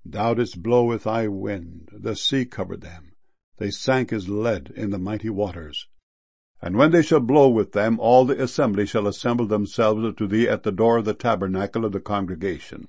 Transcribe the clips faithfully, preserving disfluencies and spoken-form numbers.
Thou didst blow with thy wind, the sea covered them. They sank as lead in the mighty waters. And when they shall blow with them, all the assembly shall assemble themselves to thee at the door of the tabernacle of the congregation.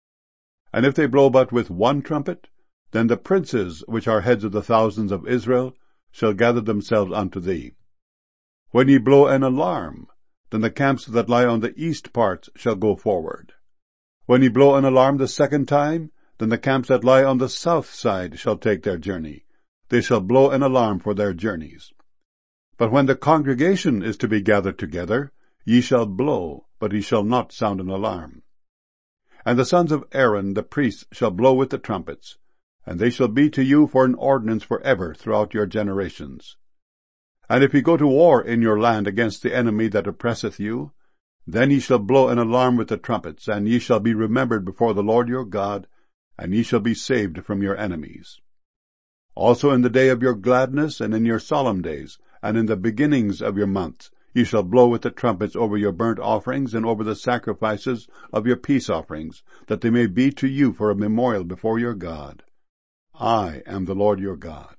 And if they blow but with one trumpet, then the princes, which are heads of the thousands of Israel, shall gather themselves unto thee. When ye blow an alarm, then the camps that lie on the east parts shall go forward. When ye blow an alarm the second time, then the camps that lie on the south side shall take their journey. They shall blow an alarm for their journeys. But when the congregation is to be gathered together, ye shall blow, but ye shall not sound an alarm. And the sons of Aaron the priests shall blow with the trumpets, and they shall be to you for an ordinance for ever throughout your generations. And if ye go to war in your land against the enemy that oppresseth you, then ye shall blow an alarm with the trumpets, and ye shall be remembered before the Lord your God, and ye shall be saved from your enemies. Also in the day of your gladness, and in your solemn days, and in the beginnings of your months, ye shall blow with the trumpets over your burnt offerings, and over the sacrifices of your peace offerings, that they may be to you for a memorial before your God. I am the Lord your God.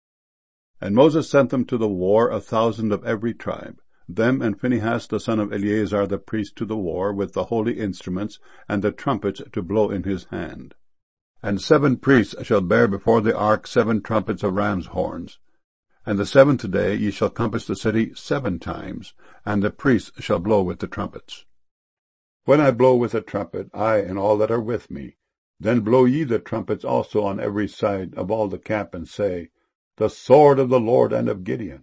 And Moses sent them to the war, a thousand of every tribe, them and Phinehas the son of Eleazar the priest to the war, with the holy instruments, and the trumpets to blow in his hand. And seven priests shall bear before the ark seven trumpets of ram's horns. And the seventh day ye shall compass the city seven times, and the priests shall blow with the trumpets. When I blow with the trumpet, I and all that are with me, then blow ye the trumpets also on every side of all the camp, and say, The sword of the Lord and of Gideon.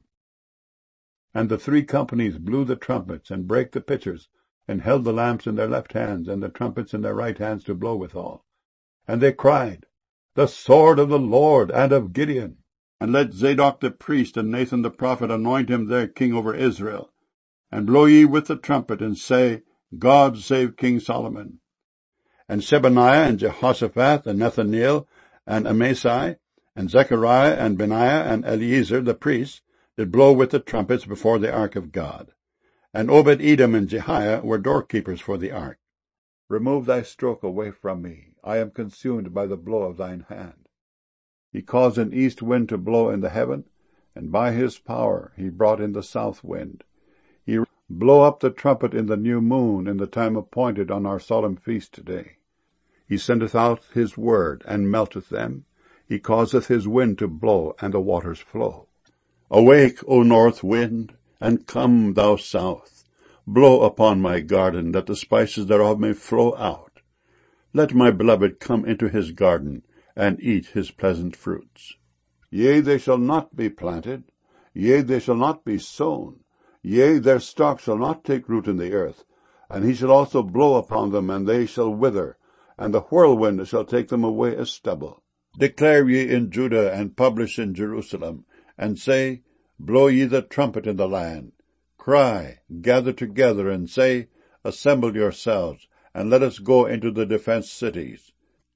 And the three companies blew the trumpets, and brake the pitchers, and held the lamps in their left hands, and the trumpets in their right hands to blow withal. And they cried, The sword of the Lord and of Gideon. And let Zadok the priest and Nathan the prophet anoint him their king over Israel. And blow ye with the trumpet, and say, God save King Solomon. And Shebaniah and Jehoshaphat and Nethaneel and Amasai and Zechariah and Benaiah and Eliezer the priests did blow with the trumpets before the ark of God. And Obed-Edom and Jehiah were doorkeepers for the ark. Remove thy stroke away from me. I am consumed by the blow of thine hand. He caused an east wind to blow in the heaven, and by his power he brought in the south wind. He blow up the trumpet in the new moon in the time appointed on our solemn feast day. He sendeth out his word, and melteth them. He causeth his wind to blow, and the waters flow. Awake, O north wind, and come, thou south. Blow upon my garden, that the spices thereof may flow out. Let my beloved come into his garden, and eat his pleasant fruits. Yea, they shall not be planted, yea, they shall not be sown, yea, their stalk shall not take root in the earth, and he shall also blow upon them, and they shall wither, and the whirlwind shall take them away as stubble. Declare ye in Judah, and publish in Jerusalem, and say, Blow ye the trumpet in the land. Cry, gather together, and say, Assemble yourselves, and let us go into the defenced cities.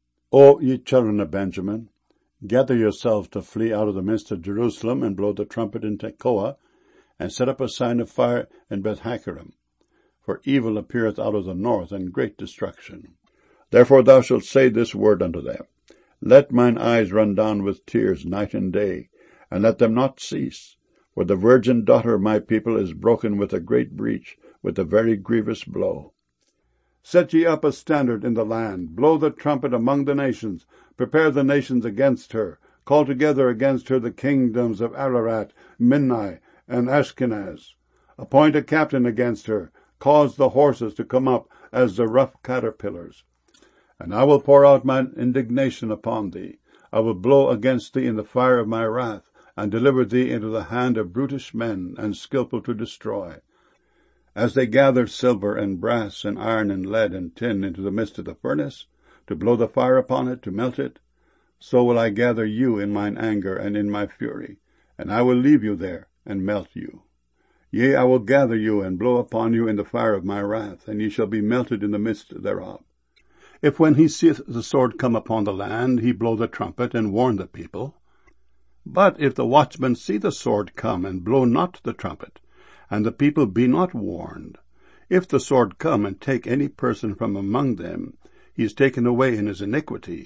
O ye children of Benjamin, gather yourselves to flee out of the midst of Jerusalem, and blow the trumpet in Tekoa, and set up a sign of fire in Beth-Hakkerem. For evil appeareth out of the north, and great destruction. Therefore thou shalt say this word unto them, Let mine eyes run down with tears night and day, and let them not cease. For the virgin daughter of my people is broken with a great breach, with a very grievous blow. Set ye up a standard in the land, blow the trumpet among the nations, prepare the nations against her, call together against her the kingdoms of Ararat, Minnai, and Ashkenaz. Appoint a captain against her, cause the horses to come up as the rough caterpillars. And I will pour out mine indignation upon thee. I will blow against thee in the fire of my wrath, and deliver thee into the hand of brutish men, and skillful to destroy. As they gather silver and brass and iron and lead and tin into the midst of the furnace, to blow the fire upon it, to melt it, so will I gather you in mine anger and in my fury, and I will leave you there, and melt you. Yea, I will gather you, and blow upon you in the fire of my wrath, and ye shall be melted in the midst thereof. If when he seeth the sword come upon the land, he blow the trumpet, and warn the people. But if the watchman see the sword come, and blow not the trumpet, and the people be not warned, if the sword come and take any person from among them, he is taken away in his iniquity,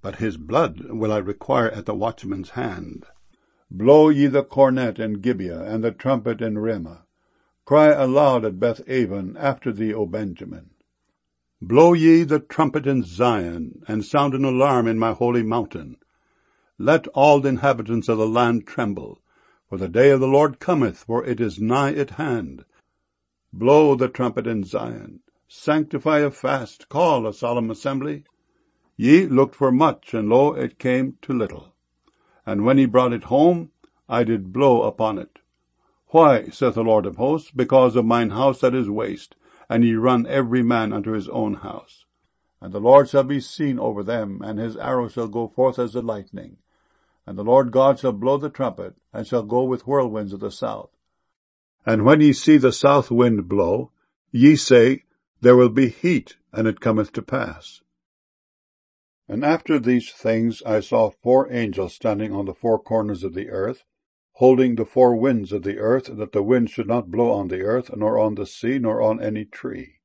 but his blood will I require at the watchman's hand. Blow ye the cornet in Gibeah, and the trumpet in Ramah. Cry aloud at Beth-aven after thee, O Benjamin. Blow ye the trumpet in Zion, and sound an alarm in my holy mountain. Let all the inhabitants of the land tremble, for the day of the Lord cometh, for it is nigh at hand. Blow the trumpet in Zion. Sanctify a fast, call a solemn assembly. Ye looked for much, and lo, it came to little. And when he brought it home, I did blow upon it. Why, saith the Lord of hosts? Because of mine house that is waste, and ye run every man unto his own house. And the Lord shall be seen over them, and his arrow shall go forth as the lightning. And the Lord God shall blow the trumpet, and shall go with whirlwinds of the south. And when ye see the south wind blow, ye say, There will be heat, and it cometh to pass. And after these things I saw four angels standing on the four corners of the earth, holding the four winds of the earth, that the wind should not blow on the earth, nor on the sea, nor on any tree.